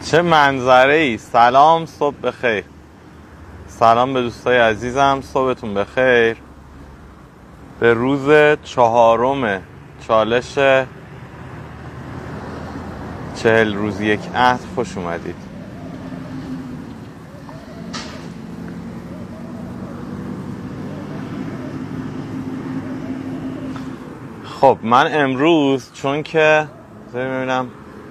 چه منظره ای. سلام، صبح بخیر. سلام به دوستای عزیزم، صبحتون بخیر. به روز 4 چالش 40 روز یک عهد خوش اومدید. خب من امروز چون که ببینم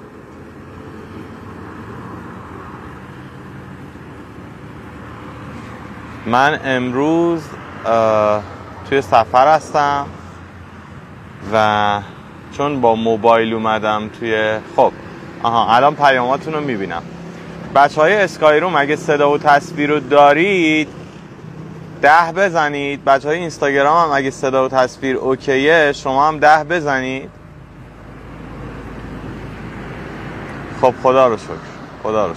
من امروز توی سفر هستم و چون با موبایل اومدم توی الان پیاماتون رو میبینم. بچهای اسکایروم اگه صدا و تصویر رو دارید 10 بزنید. بچهای اینستاگرام هم اگه صدا و تصویر اوکیه شما هم 10 بزنید. خب خدا رو شکر.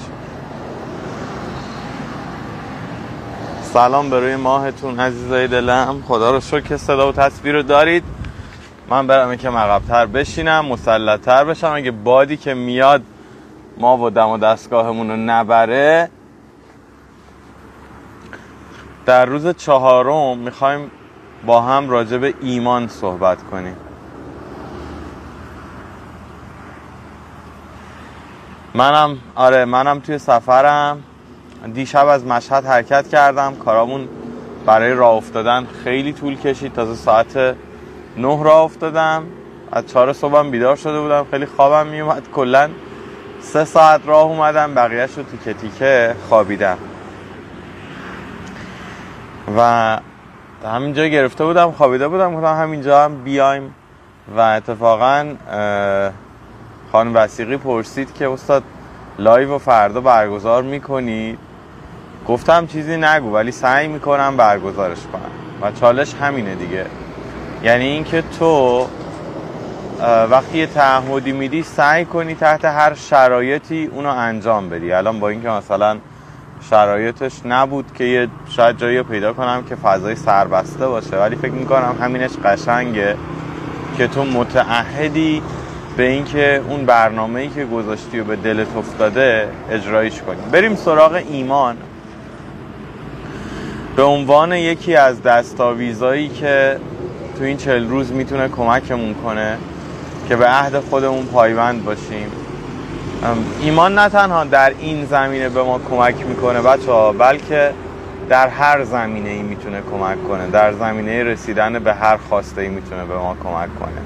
سلام به روی ماهتون عزیزای دلم. خدا رو شکر که صدا و تصویر رو دارید. من برم یکم عقب‌تر بشینم، مسلط‌تر بشم. اگه بادی که میاد ما و دم و دستگاهمون رو نبره. در روز 4 میخوایم با هم راجع به ایمان صحبت کنیم. منم توی سفرم. دیشب از مشهد حرکت کردم. کارامون برای راه افتادن خیلی طول کشید. تازه ساعت 9 راه افتادم. از 4 صبحم بیدار شده بودم. خیلی خوابم میومد. کلاً 3 ساعت راه اومدم، بقیه‌اش رو تیکه تیکه خوابیدم و همینجا گرفته بودم خوابیده بودم. گفتم همینجا هم بیایم و اتفاقاً خانم وثیقی پرسید که استاد لایو و فردا برگزار میکنید؟ گفتم چیزی نگو ولی سعی میکنم برگزارش کنم و چالش همینه دیگه. یعنی این که تو وقتی یه تعهدی میدی سعی کنی تحت هر شرایطی اونو انجام بدی. الان با اینکه مثلا شرایطش نبود که شاید جایی پیدا کنم که فضای سربسته باشه، ولی فکر میکنم همینش قشنگه که تو متعهدی به اینکه اون برنامه‌ای که گذاشتی و به دلت افتاده اجرایش کنی. بریم سراغ ایمان به عنوان یکی از دستاویزایی که تو این 40 روز میتونه کمکمون کنه که به عهد خودمون پایبند باشیم. ایمان نه تنها در این زمینه به ما کمک میکنه بچه‌ها، بلکه در هر زمینه‌ای میتونه کمک کنه. در زمینه رسیدن به هر خواسته‌ای میتونه به ما کمک کنه.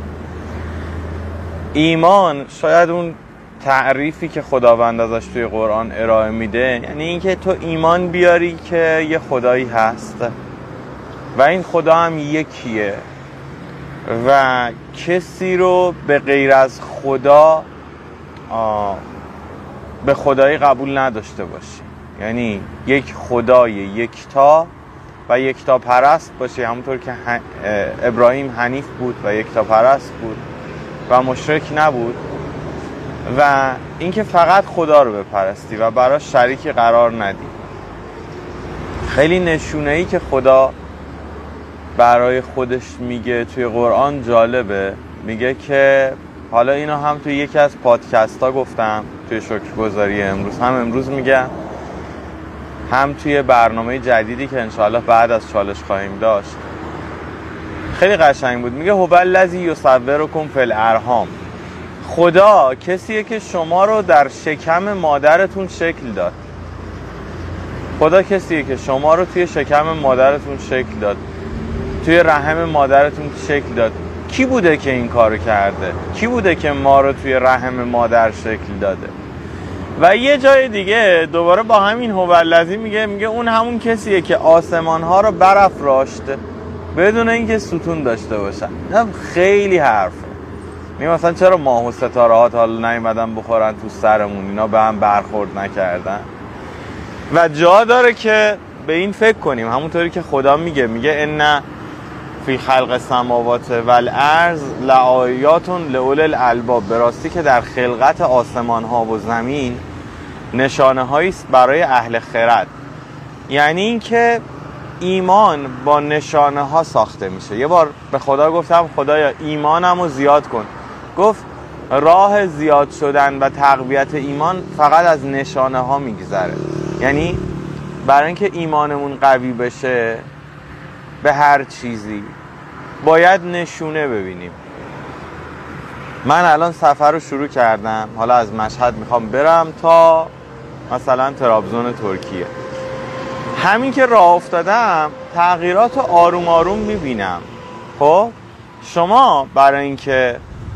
ایمان شاید اون تعریفی که خداوند ازش توی قرآن ارائه میده، یعنی اینکه تو ایمان بیاری که یه خدایی هست و این خدا هم یکیه و کسی رو به غیر از خدا به خدایی قبول نداشته باشی. یعنی یک خدای یکتا و یکتا پرست باشی، همونطور که ابراهیم حنیف بود و یکتا پرست بود و مشرک نبود، و اینکه فقط خدا رو بپرستی و براش شریکی قرار ندی. خیلی نشونه‌ای که خدا برای خودش میگه توی قرآن جالبه. میگه که حالا اینو هم توی یکی از پادکست ها گفتم توی شکرگزاری امروز میگم، هم توی برنامه جدیدی که انشاءالله بعد از چالش خواهیم داشت. خیلی قشنگ بود. میگه هو الذی یصورکم فی الارحام. خدا کسیه که شما رو در شکم مادرتون شکل داد. خدا کسیه که شما رو توی شکم مادرتون شکل داد، توی رحم مادرتون شکل داد. کی بوده که این کارو کرده؟ کی بوده که ما رو توی رحم مادر شکل داده؟ و یه جای دیگه دوباره با همین هو الذی میگه اون همون کسیه که آسمان ها رو برافراشت بدون اینکه ستون داشته باشن. خیلی حرفه. مثلا چرا ماه و ستاره ها تا حالا نیومدن بخورن تو سرمون، اینا به هم برخورد نکردن؟ و جا داره که به این فکر کنیم، همونطوری که خدا میگه ان فی خلق السماوات والارض لآیات لأولی الالباب. به راستی که در خلقت آسمان ها و زمین نشانه هایی است برای اهل خرد. یعنی این که ایمان با نشانه ها ساخته میشه. یه بار به خدا گفتم خدایا ایمانم رو زیاد کن. گفت راه زیاد شدن و تقویت ایمان فقط از نشانه ها میگذره. یعنی برای اینکه ایمانمون قوی بشه به هر چیزی باید نشونه ببینیم. من الان سفر رو شروع کردم، حالا از مشهد میخوام برم تا مثلا ترابزون ترکیه. همین که راه افتادم تغییرات رو آروم آروم میبینم. خب شما برای اینکه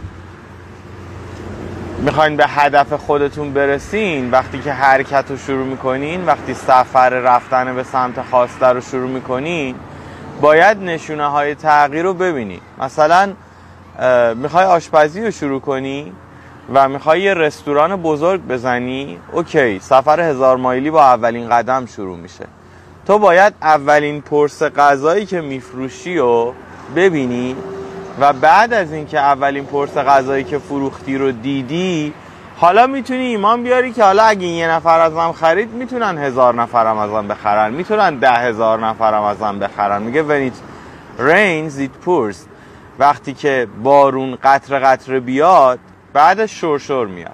میخواین به هدف خودتون برسین، وقتی که حرکت رو شروع میکنین، وقتی سفر رفتن به سمت خواسته رو شروع میکنین، باید نشونه های تغییر رو ببینی. مثلا میخوای آشپزی رو شروع کنی و میخوای یه رستوران بزرگ بزنی، اوکی، سفر 1000 مایلی با اولین قدم شروع میشه. تو باید اولین پرس غذایی که میفروشی رو ببینی و بعد از اینکه اولین پرس غذایی که فروختی رو دیدی، حالا میتونی ایمان بیاری که حالا اگه یه نفر ازم خرید میتونن 1000 نفرم ازم بخرن، میتونن 10,000 نفرم ازم بخرن. میگه when it rains it pours. وقتی که بارون قطره قطره بیاد بعدش شرشر میاد.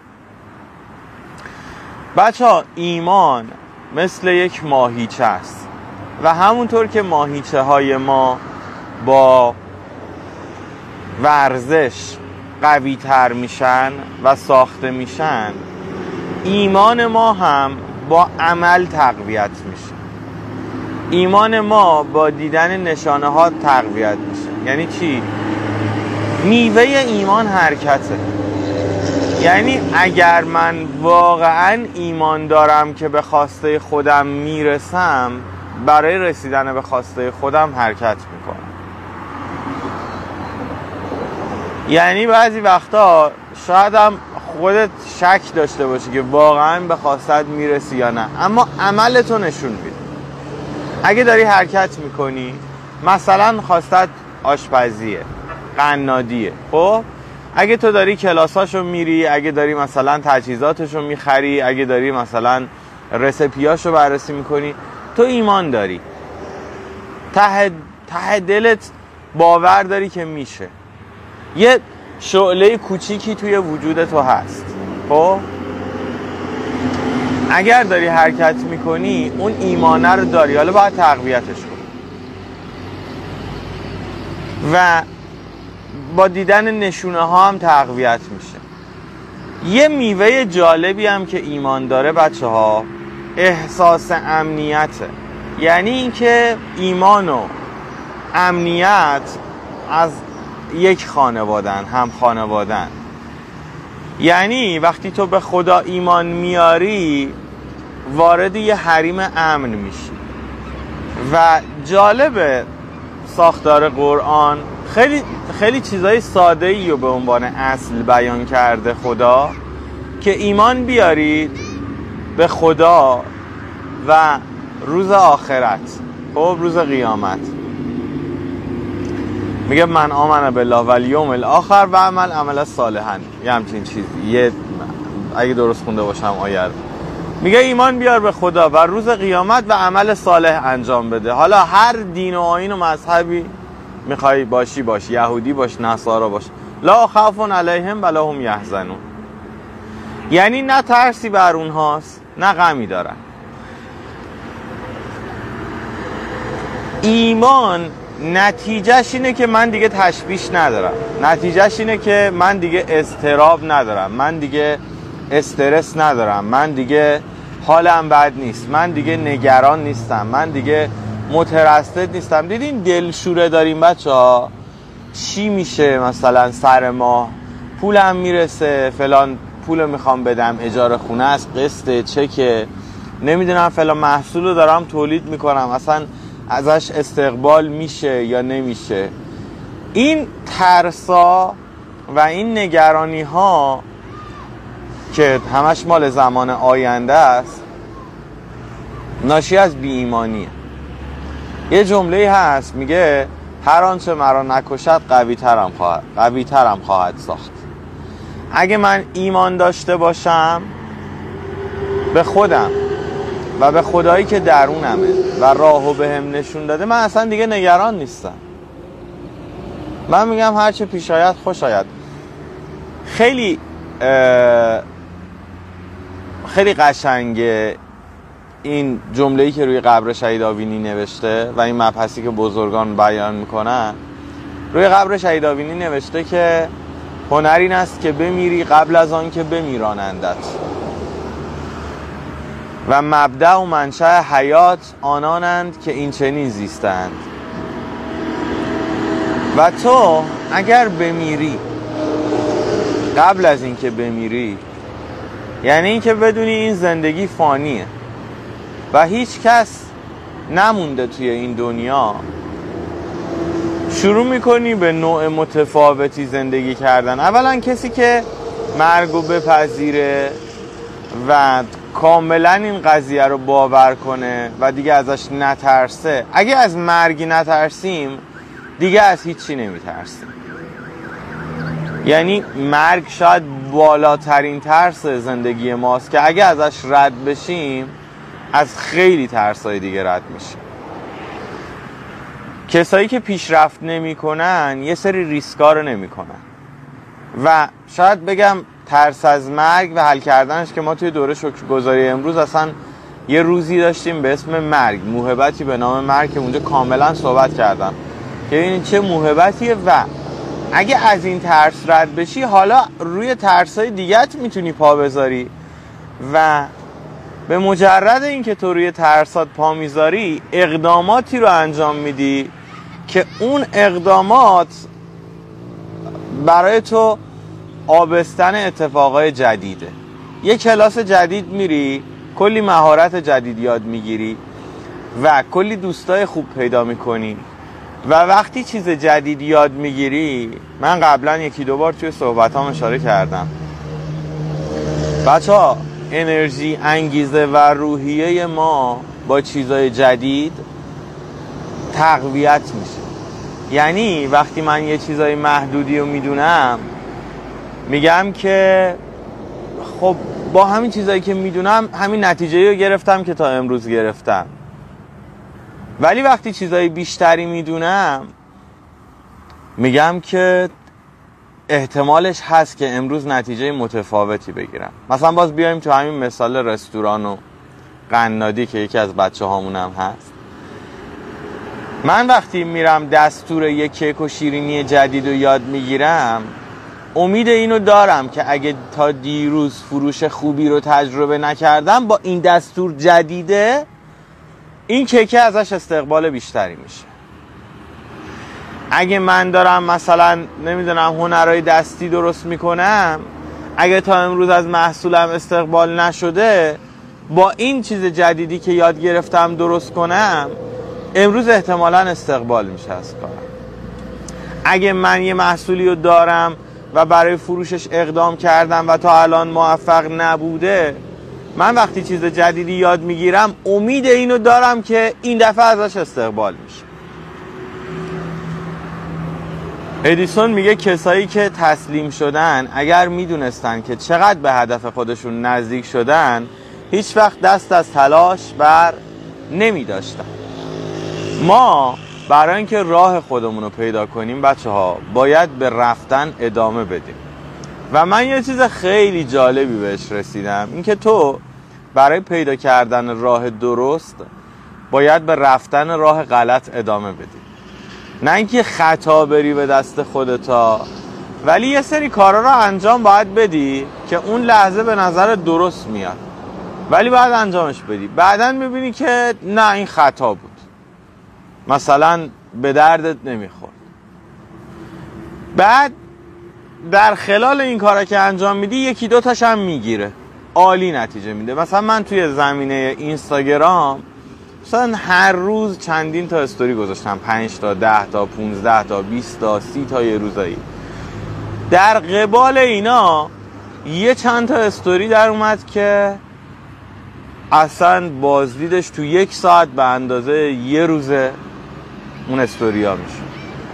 بچه ها ایمان مثل یک ماهیچه است و همونطور که ماهیچه های ما با ورزش قوی تر میشن و ساخته میشن، ایمان ما هم با عمل تقویت میشه. ایمان ما با دیدن نشانه ها تقویت میشه. یعنی چی؟ میوه ایمان حرکته. یعنی اگر من واقعا ایمان دارم که به خواسته خودم میرسم، برای رسیدن به خواسته خودم حرکت میکنم. یعنی بعضی وقتا شاید هم خودت شک داشته باشی که واقعا به خواستت میرسی یا نه، اما عملتو نشون میده. اگه داری حرکت میکنی، مثلا خواستت آشپزیه، قنادیه، خب اگه تو داری کلاساشو میری، اگه داری مثلا تجهیزاتشو میخری، اگه داری مثلا رسپیاشو بررسی میکنی، تو ایمان داری، ته دلت باور داری که میشه. یه شعله کوچیکی توی وجود تو هست. خب اگر داری حرکت میکنی اون ایمانه رو داری، حالا باید تقویتش کنی و با دیدن نشونه ها هم تقویت میشه. یه میوه جالبی هم که ایمان داره بچه ها، احساس امنیته. یعنی اینکه ایمان و امنیت از یک خانوادن، هم خانوادن. یعنی وقتی تو به خدا ایمان میاری وارد یه حریم امن میشی. و جالب ساختار قرآن خیلی چیزای ساده‌ای رو به عنوان اصل بیان کرده خدا، که ایمان بیارید به خدا و روز آخرت، خب روز قیامت. میگه من آمن بالله و الیوم الاخر و عمل صالحا، یه همچین چیزی، اگه درست خونده باشم آیه. میگه ایمان بیار به خدا و روز قیامت و عمل صالح انجام بده. حالا هر دین و آیین و مذهبی میخوای باشی، یهودی باش، نصارا باش، لا خوف علیهم ولا هم یحزنون. یعنی نه ترسی بر اونهاست نه غمی دارن. ایمان نتیجهش اینه که من دیگه تشویش ندارم، نتیجهش اینه که من دیگه اضطراب ندارم، من دیگه استرس ندارم، من دیگه حالم بد نیست، من دیگه نگران نیستم، من دیگه مترصد نیستم. دیدین دلشوره داریم بچه ها، چی میشه مثلا سر ماه پولم میرسه، فلان پول میخوام بدم، اجاره خونه است، قسط، چکه، نمیدونم فلان محصول رو دارم تولید میکنم، اصلا ازش استقبال میشه یا نمیشه. این ترسا و این نگرانی ها که همش مال زمان آینده است، ناشی از بی ایمانیه. یه جمله هست میگه هر آنچه مرا نکشد قوی ترم خواهد ساخت. اگه من ایمان داشته باشم به خودم و به خدایی که درونمه و راهو بهم نشون داده، من اصلا دیگه نگران نیستم. من میگم هرچه پیش آید خوش آید. خیلی خیلی قشنگه این جمله‌ای که روی قبر شهید آوینی نوشته و این مبحثی که بزرگان بیان میکنن. روی قبر شهید آوینی نوشته که هنر این است که بمیری قبل از آن که بمیرانندت و مبدأ و منشأ حیات آنانند که این چنین زیستند. و تو اگر بمیری قبل از این که بمیری، یعنی این که بدونی این زندگی فانیه و هیچ کس نمونده توی این دنیا، شروع میکنی به نوع متفاوتی زندگی کردن. اولا کسی که مرگو بپذیره و کاملا این قضیه رو باور کنه و دیگه ازش نترسه. اگه از مرگی نترسیم دیگه از هیچی نمیترسیم. یعنی مرگ شاید بالاترین ترس زندگی ماست که اگه ازش رد بشیم از خیلی ترسای دیگه رد میشیم. کسایی که پیشرفت نمی کنن یه سری ریسکا رو نمی کنن و شاید بگم ترس از مرگ و حل کردنش که ما توی دوره شکرگزاری امروز اصلا یه روزی داشتیم به اسم مرگ، موهبتی به نام مرگ، که اونجا کاملا صحبت کردم که ببینید چه موهبتیه و اگه از این ترس رد بشی حالا روی ترسای دیگت میتونی پا بذاری و به مجرد اینکه تو روی ترسات پا میذاری اقداماتی رو انجام میدی که اون اقدامات برای تو آبستن اتفاقای جدیده. یه کلاس جدید میری، کلی مهارت جدید یاد میگیری و کلی دوستای خوب پیدا میکنی و وقتی چیز جدید یاد میگیری، من قبلا 1-2 بار توی صحبتام اشاره کردم، بچه‌ها انرژی، انگیزه و روحیه ما با چیزای جدید تقویت میشه. یعنی وقتی من یه چیزای محدودی رو میدونم میگم که خب با همین چیزایی که میدونم همین نتیجه رو گرفتم که تا امروز گرفتم، ولی وقتی چیزای بیشتری میدونم میگم که احتمالش هست که امروز نتیجه متفاوتی بگیرم. مثلا باز بیایم تو همین مثال رستوران و قنادی که یکی از بچه هامونم هست. من وقتی میرم دستور یک کیک و شیرینی جدید رو یاد میگیرم، امید اینو دارم که اگه تا دیروز فروش خوبی رو تجربه نکردم، با این دستور جدیده این کیک ازش استقبال بیشتری میشه. اگه من دارم مثلا نمیدونم هنرهای دستی درست میکنم، اگه تا امروز از محصولم استقبال نشده، با این چیز جدیدی که یاد گرفتم درست کنم امروز احتمالاً استقبال میشه از کارم. اگه من یه محصولی رو دارم و برای فروشش اقدام کردم و تا الان موفق نبوده، من وقتی چیز جدیدی یاد میگیرم امید اینو دارم که این دفعه ازش استقبال میشه. ادیسون میگه کسایی که تسلیم شدن اگر میدونستن که چقدر به هدف خودشون نزدیک شدن، هیچ وقت دست از تلاش بر نمیداشتن. ما برای اینکه راه خودمون رو پیدا کنیم بچه‌ها باید به رفتن ادامه بدیم و من یه چیز خیلی جالبی بهش رسیدم، این که تو برای پیدا کردن راه درست باید به رفتن راه غلط ادامه بدی. نه اینکه خطا بری به دست خودتا، ولی یه سری کارا رو انجام باید بدی که اون لحظه به نظر درست میاد، ولی باید انجامش بدی. بعدن میبینی که نه این خطا بود، مثلا به دردت نمیخورد. بعد در خلال این کارا که انجام میدی 1-2 تاش هم میگیره، عالی نتیجه میده. مثلا من توی زمینه اینستاگرام مثلا هر روز چندین تا استوری گذاشتم، 5 تا 10 تا 15 تا 20 تا 30 تا یه روزایی. در قبال اینا یه چند تا استوری در اومد که اصلا بازدیدش تو 1 ساعت به اندازه یه روزه اون استوری ها میشه.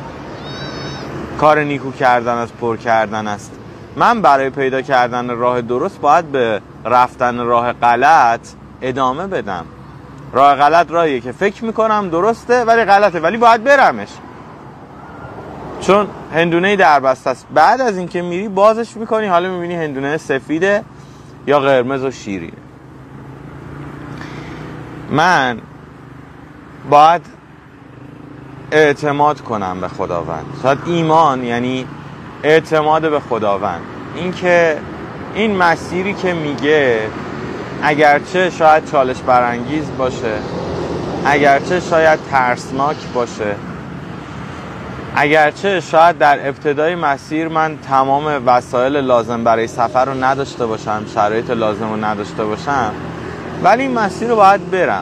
کار نیکو کردن از پر کردن است. من برای پیدا کردن راه درست باید به رفتن راه غلط ادامه بدم. راه غلط راهیه که فکر میکنم درسته ولی غلطه، ولی باید برمش، چون هندونه در بسته است. بعد از اینکه میری بازش میکنی، حالا میبینی هندونه سفیده یا قرمز و شیرینه. من باید اعتماد کنم به خداوند. شاید ایمان یعنی اعتماد به خداوند، این که این مسیری که میگه اگرچه شاید چالش برانگیز باشه، اگرچه شاید ترسناک باشه، اگرچه شاید در ابتدای مسیر من تمام وسایل لازم برای سفر رو نداشته باشم، شرایط لازم رو نداشته باشم، ولی این مسیر رو باید برم.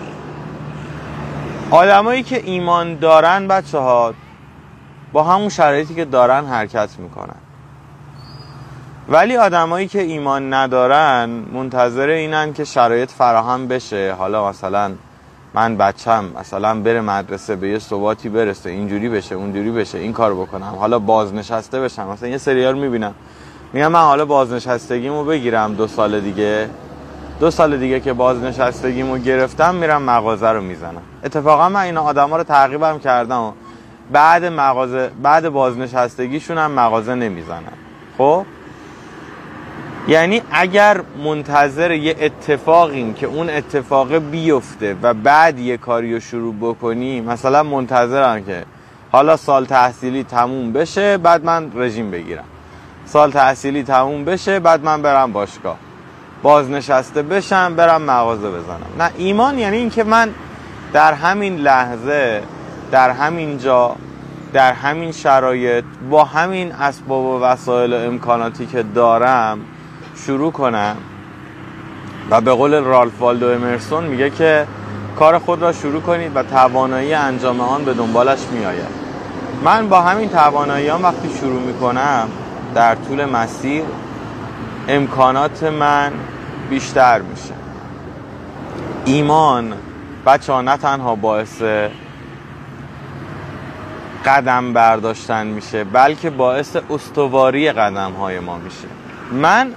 آدمایی که ایمان دارن بچه ها با همون شرایطی که دارن حرکت میکنن، ولی آدمایی که ایمان ندارن منتظر اینن که شرایط فراهم بشه. حالا مثلا من بچم مثلا بره مدرسه، به یه ثباتی برسه، اینجوری بشه اونجوری بشه، این کار بکنم، حالا بازنشسته بشم. مثلا یه سریال میبینم میگم من حالا بازنشستگیمو بگیرم 2 سال دیگه، 2 سال دیگه که بازنشستگیمو گرفتم میرم مغازه رو میزنم. اتفاقا من این آدما رو تعقیبم کردم و بعد بازنشستگیشون هم مغازه نمیزنن. خب یعنی اگر منتظر یه اتفاقیم که اون اتفاق بیفته و بعد یه کاری رو شروع بکنی، مثلا منتظرم که حالا سال تحصیلی تموم بشه بعد من رژیم بگیرم، سال تحصیلی تموم بشه بعد من برم باشگاه، بازنشسته بشم برم مغازه بزنم. نه، ایمان یعنی این که من در همین لحظه، در همین جا، در همین شرایط، با همین اسباب و وسایل و امکاناتی که دارم شروع کنم. و به قول رالف والدو امرسون میگه که کار خود را شروع کنید و توانایی انجام آن به دنبالش میآید. من با همین توانایی‌ام وقتی شروع میکنم در طول مسیر امکانات من بیشتر میشه. ایمان بچه‌ها نه تنها باعث قدم برداشتن میشه، بلکه باعث استواری قدم های ما میشه. من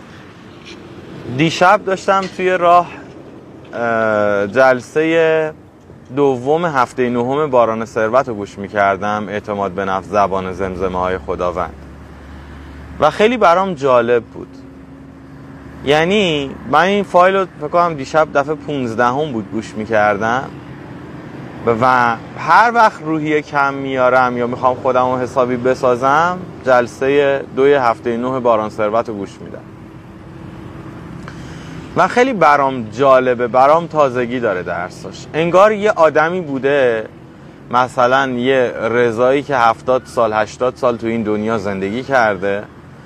دیشب داشتم توی راه جلسه دوم هفته نهم باران ثروت رو گوش میکردم، اعتماد به نفس زبان زمزمه های خداوند، و خیلی برام جالب بود. یعنی من این فایل رو فکر کنم دیشب دفعه 15 بود گوش میکردم و هر وقت روحیه کم میارم یا میخوام خودم رو حسابی بسازم جلسه 2 هفته 9 باران ثروت رو گوش میدم و خیلی برام جالبه، برام تازگی داره درساش. انگار یه آدمی بوده، مثلا یه رضایی که 70 سال 80 سال تو این دنیا زندگی کرده،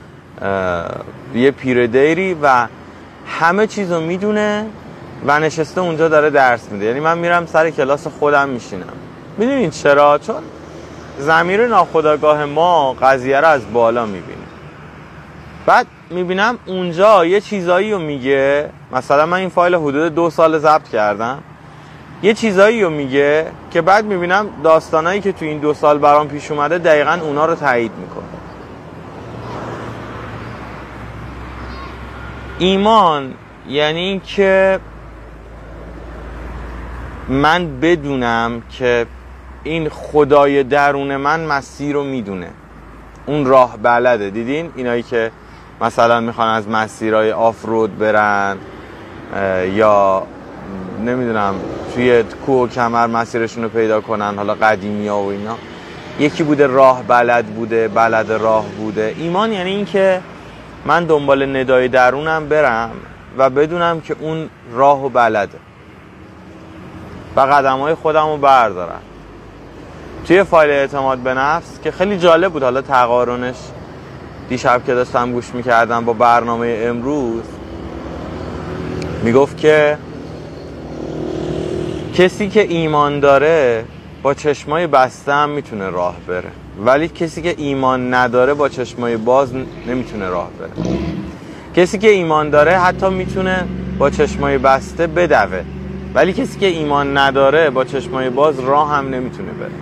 یه پیردیری و همه چیزو میدونه و نشسته اونجا داره درس میده. یعنی من میرم سر کلاس خودم میشینم. میدونین چرا؟ چون ضمیر ناخودآگاه ما قضیه رو از بالا میبینه. بعد میبینم اونجا یه چیزایی رو میگه، مثلا من این فایل حدود 2 سال ضبط کردم، یه چیزایی رو میگه که بعد میبینم داستانایی که تو این 2 سال برام پیش اومده دقیقاً اونا رو تایید میکنه. ایمان یعنی این که من بدونم که این خدای درون من مسیر رو میدونه، اون راه بلده. دیدین اینایی که مثلا میخوان از مسیرهای آف رود برن یا نمیدونم توی کوه و کمر مسیرشون رو پیدا کنن، حالا قدیمی ها و اینا، یکی بوده راه بلد بوده، بلد راه بوده. ایمان یعنی این که من دنبال ندای درونم برم و بدونم که اون راه و بلده و قدم‌های خودم رو بردارم. توی فایل اعتماد به نفس که خیلی جالب بود، حالا تقارنش دیشب که داشتم گوش میکردم با برنامه امروز، میگفت که کسی که ایمان داره با چشمای بسته هم میتونه راه بره، ولی کسی که ایمان نداره با چشمای باز نمیتونه راه بره. کسی که ایمان داره حتی میتونه با چشمای بسته بدوه، ولی کسی که ایمان نداره با چشمای باز راه هم نمیتونه بره.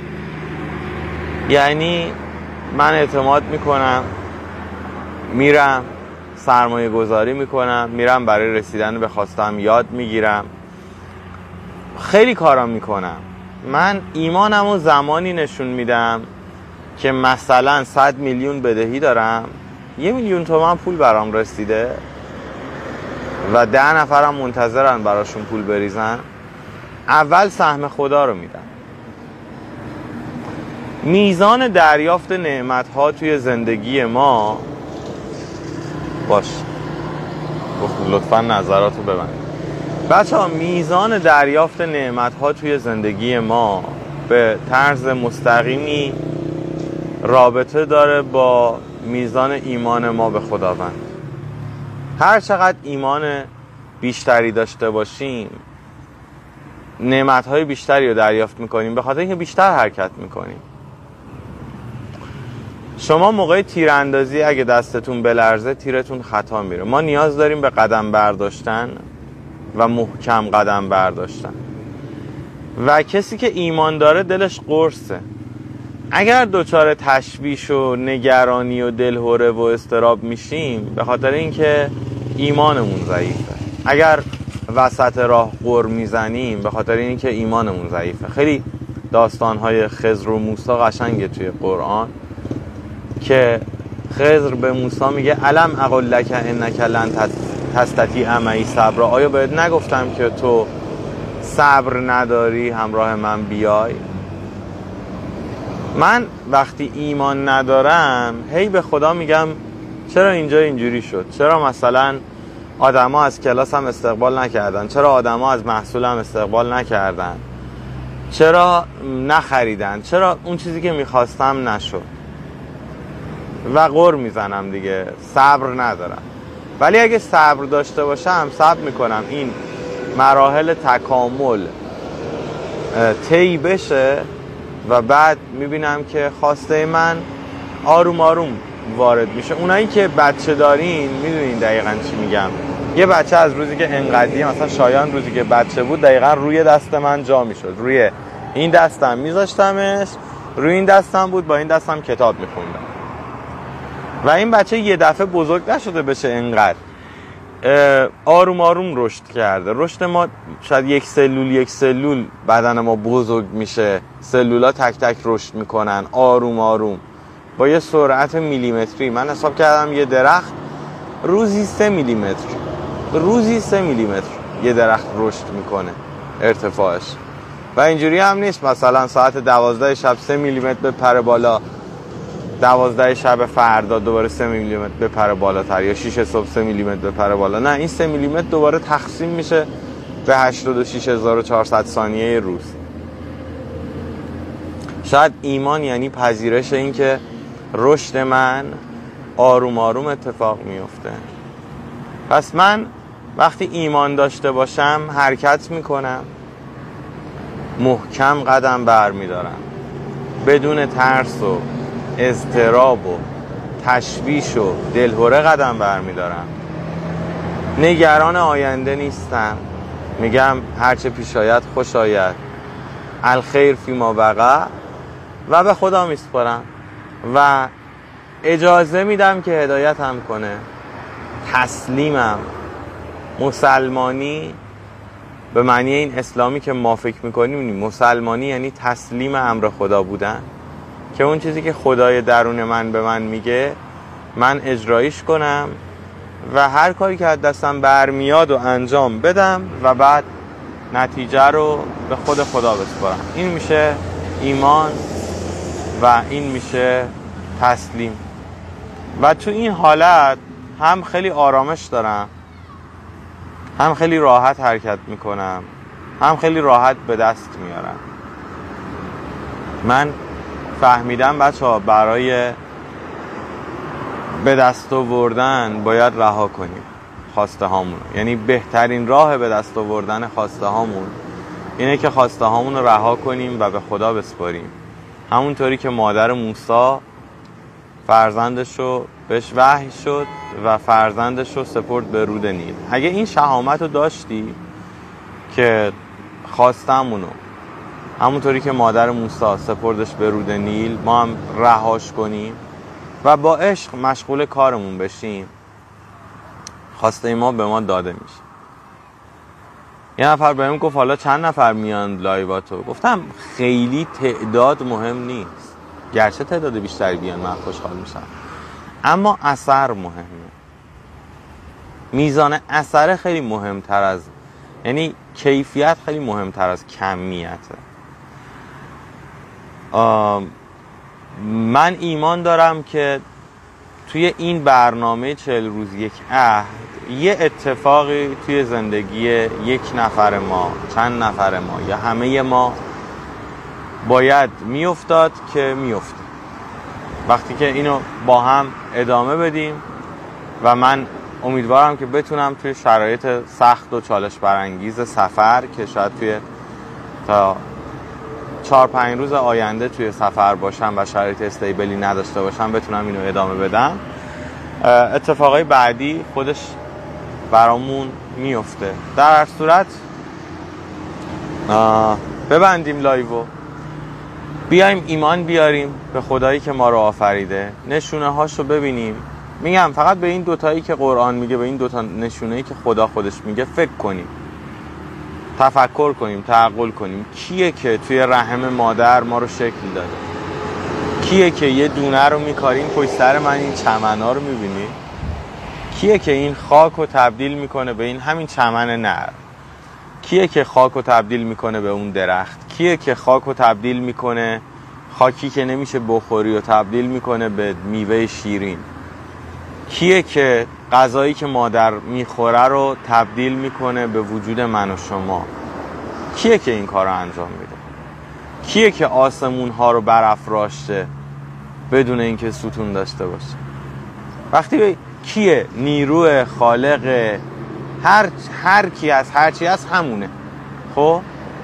یعنی من اعتماد میکنم، میرم سرمایه گذاری میکنم، میرم برای رسیدن به خواستم یاد میگیرم، خیلی کارا میکنم. من ایمانمو زمانی نشون میدم که مثلا 100 میلیون بدهی دارم، 1 میلیون تومان پول برام رسیده و 10 نفرم منتظرن براشون پول بریزن، اول سهم خدا رو میدم. میزان دریافت نعمت‌ها توی زندگی ما باش لطفا نظراتو ببند. بچه‌ها میزان دریافت نعمت‌ها توی زندگی ما به طرز مستقیمی رابطه داره با میزان ایمان ما به خداوند. هر چقدر ایمان بیشتری داشته باشیم نعمت‌های بیشتری رو دریافت می‌کنیم، به خاطر اینکه بیشتر حرکت می‌کنیم. شما موقع تیراندازی اگه دستتون بلرزه تیرتون خطا میره. ما نیاز داریم به قدم برداشتن و محکم قدم برداشتن. و کسی که ایمان داره دلش قرصه. اگر دچار تشویش و نگرانی و دلهره و اضطراب میشیم به خاطر اینکه ایمانمون ضعیفه. اگر وسط راه غر میزنیم به خاطر اینکه ایمانمون ضعیفه. خیلی داستان‌های خضر و موسی قشنگه توی قرآن که خضر به موسی میگه الم اقل لک انک لن تستطیع معی صبرا، آیا بهت نگفتم که تو صبر نداری همراه من بیای؟ من وقتی ایمان ندارم هی به خدا میگم چرا اینجا اینجوری شد؟ چرا مثلا آدما از کلاسم استقبال نکردن؟ چرا آدما از محصولم استقبال نکردن؟ چرا نخریدن؟ چرا اون چیزی که میخواستم نشد؟ و غر میزنم دیگه، صبر ندارم. ولی اگه صبر داشته باشم صبر میکنم این مراحل تکامل طی بشه و بعد میبینم که خواسته من آروم آروم وارد میشه. اونایی که بچه دارین میدونین دقیقاً چی میگم. یه بچه از روزی که انقدی، مثلا شایان روزی که بچه بود دقیقاً روی دست من جا میشد، روی این دستم میذاشتمش، روی این دستم بود، با این دستم کتاب میخوندم. و این بچه یه دفعه بزرگ نشده بشه انقدر، آروم آروم رشد کرده. رشد ما شاید یک سلول بدن ما بزرگ میشه، سلولا تک تک رشد میکنن آروم آروم با یه سرعت میلیمتری. من حساب کردم یه درخت روزی 3 میلیمتر یه درخت رشد میکنه ارتفاعش. و اینجوری هم نیست مثلا ساعت 12 شب 3 میلیمتر بپره بالا، 12 شب فردا دوباره 3 میلیمتر بپره بالاتر، یا 6 صبح 3 میلیمتر بپره بالا. نه، این 3 میلیمتر دوباره تقسیم میشه به 86400 ثانیه روز. شاید ایمان یعنی پذیرش این که رشد من آروم آروم اتفاق میفته. پس من وقتی ایمان داشته باشم حرکت میکنم، محکم قدم برمیدارم، بدون ترس و اضطراب و تشویش و دلهره قدم برمیدارم، نگران آینده نیستم، میگم هرچه پیش آید خوش آید، الخیر فی ما بقی، و به خدا میسپارم و اجازه میدم که هدایتم کنه. تسلیمم. مسلمانی به معنی این اسلامی که ما فکر میکنیم، مسلمانی یعنی تسلیم امر خدا بودن، که اون چیزی که خدای درون من به من میگه من اجرایش کنم و هر کاری که از دستم برمیاد و انجام بدم و بعد نتیجه رو به خود خدا بسپارم. این میشه ایمان و این میشه تسلیم. و تو این حالت هم خیلی آرامش دارم، هم خیلی راحت حرکت میکنم، هم خیلی راحت به دست میارم. من فهمیدم بچه‌ها برای به دست آوردن باید رها کنیم خواسته هامون. یعنی بهترین راه به دست آوردن خواسته هامون اینه که خواسته هامون رو رها کنیم و به خدا بسپاریم. همونطوری که مادر موسی فرزندش رو بهش وحی شد و فرزندش رو سپرد به رود نیل. اگه این شهامت رو داشتی که خواستمونو همونطوری که مادر موسی سپردش به رود نیل ما هم رهاش کنیم و با عشق مشغول کارمون بشیم، خواسته ما به ما داده میشه. یه نفر بهم گفت حالا چند نفر میان لایواتو؟ گفتم خیلی تعداد مهم نیست، گرچه تعداد بیشتری بیان من خوشحال میشم، اما اثر مهمه. میزان اثر خیلی مهمتر از، یعنی کیفیت خیلی مهمتر از کمیته. من ایمان دارم که توی این برنامه 40 روز یک عهد یه اتفاقی توی زندگی یک نفر ما، چند نفر ما یا همه ما باید میافتاد که میفته. وقتی که اینو با هم ادامه بدیم و من امیدوارم که بتونم توی شرایط سخت و چالش برانگیز سفر که شاید توی تا 4-5 روز آینده توی سفر باشم و شرایط استیبلی نداشته باشم بتونم اینو ادامه بدم، اتفاقای بعدی خودش برامون میفته. در هر صورت ببندیم لایو، بیایم ایمان بیاریم به خدایی که ما رو آفریده، نشونه هاشو ببینیم. میگم فقط به این دوتایی که قرآن میگه، به این دوتا نشونه‌ای که خدا خودش میگه فکر کنیم، تفکر کنیم، تعقل کنیم. کیه که توی رحم مادر ما رو شکل داده؟ کیه که یه دونه رو میکاریم پشت سر من این چمنا رو میبینی؟ کیه که این خاک رو تبدیل میکنه به این همین چمن نر؟ کیه که خاک رو تبدیل میکنه به اون درخت؟ کیه که خاک رو تبدیل میکنه، خاکی که نمیشه بخوری و تبدیل میکنه به میوه شیرین؟ کیه که غذایی که مادر میخوره رو تبدیل میکنه به وجود من و شما؟ کیه که این کار رو انجام میده؟ کیه که آسمون ها رو برافراشته بدون اینکه ستون داشته باشه؟ وقتی کیه؟ نیروی خالق هر کی از هر چی از همونه. خب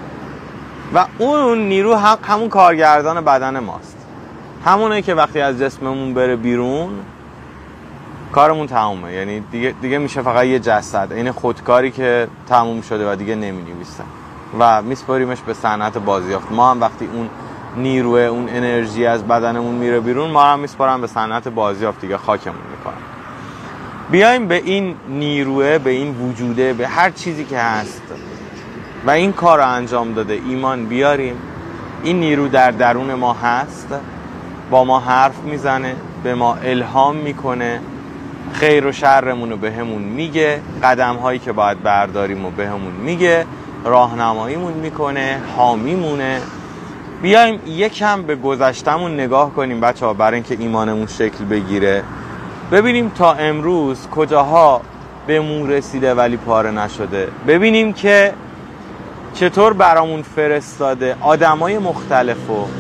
و اون نیرو همون کارگردان بدن ماست، همونه که وقتی از جسممون بره بیرون کارمون تمومه. یعنی دیگه میشه فقط یه جسد، این خودکاری که تموم شده و دیگه نمی‌نویسه و میسپاریمش به صنعت بازیافت. ما هم وقتی اون نیروی، اون انرژی از بدنمون میره بیرون، ما هم میسپارم به صنعت بازیافت، دیگه خاکمون میکنن. بیایم به این نیروی، به این وجوده، به هر چیزی که هست و این کار رو انجام داده ایمان بیاریم. این نیرو در درون ما هست، با ما حرف میزنه، به ما الهام میکنه، خیر و شرمون رو به همون میگه، قدم هایی که باید برداریم رو به همون میگه، راهنماییمون میکنه، حامیمونه. بیایم یکم به گذشتمون نگاه کنیم بچه ها، برای اینکه ایمانمون شکل بگیره، ببینیم تا امروز کجاها بهمون رسیده ولی پاره نشده. ببینیم که چطور برامون فرستاده آدمای مختلف و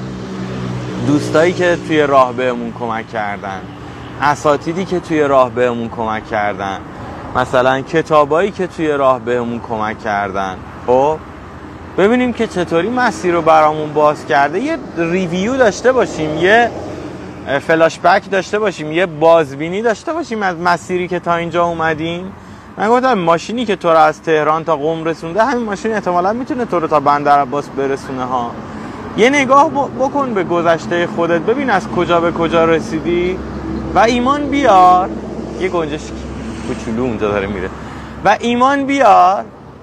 دوستایی که توی راه بهمون کمک کردن، اساتیدی که توی راه بهمون کمک کردن، مثلا کتابایی که توی راه بهمون کمک کردن. خب ببینیم که چطوری مسیر رو برامون باز کرده. یه ریویو داشته باشیم، یه فلاش بک داشته باشیم، یه بازبینی داشته باشیم از مسیری که تا اینجا اومدیم. من گفتم ماشینی که تو رو از تهران تا قم رسونده، همین ماشین احتمالاً میتونه تو رو تا بندرعباس برسونه ها. یه نگاه بکن به گذشته خودت، ببین از کجا به کجا رسیدی و ایمان بیار. یه گنجش کوچولو اونجا داره میره و ایمان بیار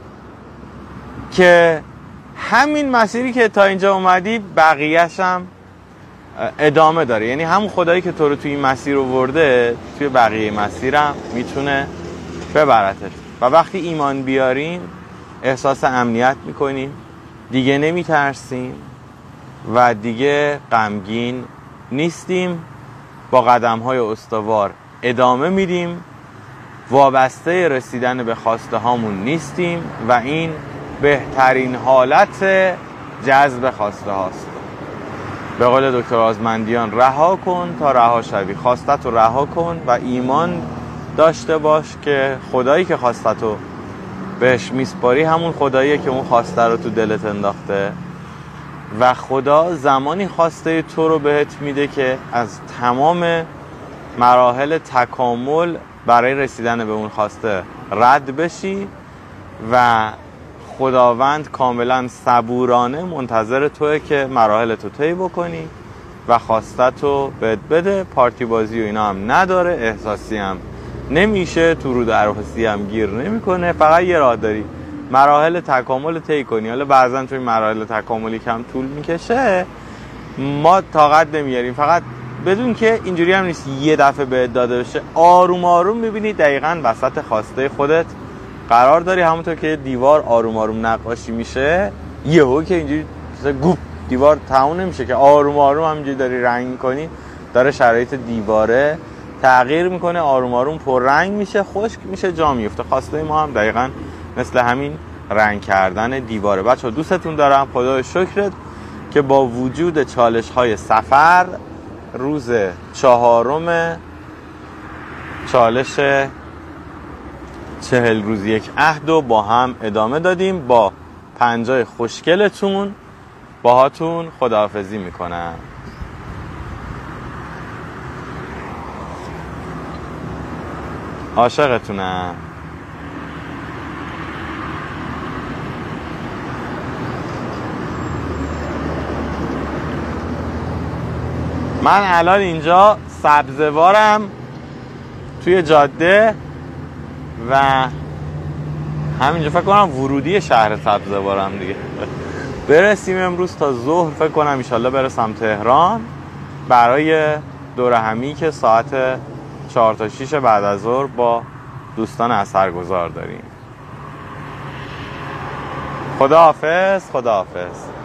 که همین مسیری که تا اینجا اومدی بقیه‌ش هم ادامه داره. یعنی همون خدایی که تو رو توی این مسیر آورده توی بقیه مسیرم میتونه ببرتت. و وقتی ایمان بیاریم احساس امنیت میکنیم، دیگه نمیترسیم و دیگه غمگین نیستیم، با قدم‌های استوار ادامه میدیم، وابسته رسیدن به خواسته هامون نیستیم و این بهترین حالت جذب خواسته هاست. به قول دکتر آزمندیان، رها کن تا رها شوی. خواستت رو رها کن و ایمان داشته باش که خدایی که خواستت رو بهش میسپاری همون خداییه که اون خواسته رو تو دلت انداخته و خدا زمانی خواسته تو رو بهت میده که از تمام مراحل تکامل برای رسیدن به اون خواسته رد بشی و خداوند کاملا صبورانه منتظر توئه که مراحل تو طی بکنی و خواسته تو بهت بده. پارتی بازی و اینا هم نداره، احساسی هم نمیشه، تو رو در حسی هم گیر نمیکنه. فقط یه راه داری، مراحل تکامل طی کنی. حالا بعضن توی مراحل تکاملی کم طول میکشه، ما طاقت نمیاریم. فقط بدون که اینجوری هم نیست یه دفعه بهت داده بشه، آروم آروم میبینی دقیقاً وسط خواسته خودت قرار داری. همونطور که دیوار آروم آروم نقاشی میشه، یهو که اینجوری گوپ دیوار تموم نمیشه که آروم آروم همینجوری داری رنگ میکنی، داره شرایط دیواره تغییر میکنه، آروم آروم پر رنگ میشه، خشک میشه، جا میفته. خواسته ما هم دقیقاً مثل همین رنگ کردن دیواره. بچه‌ها دوستتون دارم، خدای شکرت که با وجود چالش های سفر روز 4 چالش 40 روز یک عهد رو با هم ادامه دادیم. با 5 خوشگلتون باهاتون خداحافظی میکنم. عاشقتونم. من الان اینجا سبزوارم توی جاده و همینجا فکر کنم ورودی شهر سبزوارم دیگه. برسیم امروز تا ظهر، فکر کنم انشالله برسم تهران برای دوره همی که ساعت 4 تا 6 بعد از ظهر با دوستان اثرگذار داریم. خداحافظ. خداحافظ.